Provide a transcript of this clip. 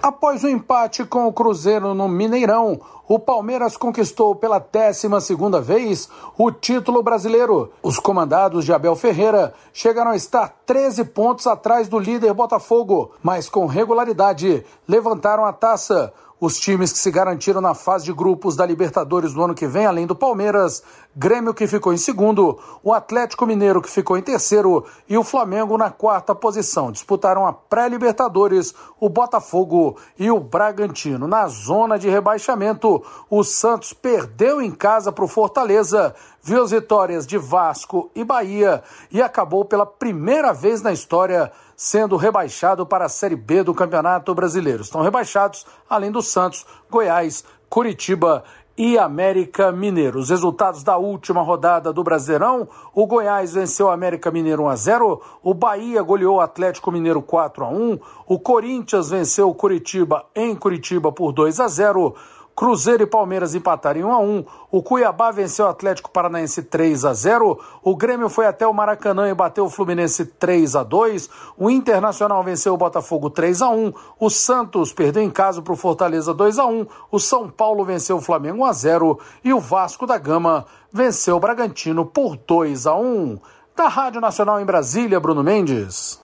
Após o empate com o Cruzeiro no Mineirão, o Palmeiras conquistou pela 12ª vez o título brasileiro. Os comandados de Abel Ferreira chegaram a estar 13 pontos atrás do líder Botafogo, mas com regularidade levantaram a taça. Os times que se garantiram na fase de grupos da Libertadores do ano que vem, além do Palmeiras, Grêmio que ficou em segundo, o Atlético Mineiro que ficou em terceiro e o Flamengo na 4ª posição. Disputaram a pré-Libertadores, o Botafogo e o Bragantino. Na zona de rebaixamento, o Santos perdeu em casa para o Fortaleza, viu as vitórias de Vasco e Bahia e acabou pela primeira vez na história sendo rebaixado para a Série B do Campeonato Brasileiro. Estão rebaixados, além do Santos, Goiás, Curitiba e América Mineiro. Os resultados da última rodada do Brasileirão: o Goiás venceu o América Mineiro 1-0, o Bahia goleou o Atlético Mineiro 4-1, o Corinthians venceu o Curitiba em Curitiba por 2-0, Cruzeiro e Palmeiras empataram em 1-1, o Cuiabá venceu o Atlético Paranaense 3-0, o Grêmio foi até o Maracanã e bateu o Fluminense 3-2, o Internacional venceu o Botafogo 3-1, o Santos perdeu em casa para o Fortaleza 2-1, o São Paulo venceu o Flamengo 1-0 e o Vasco da Gama venceu o Bragantino por 2-1. Da Rádio Nacional em Brasília, Bruno Mendes.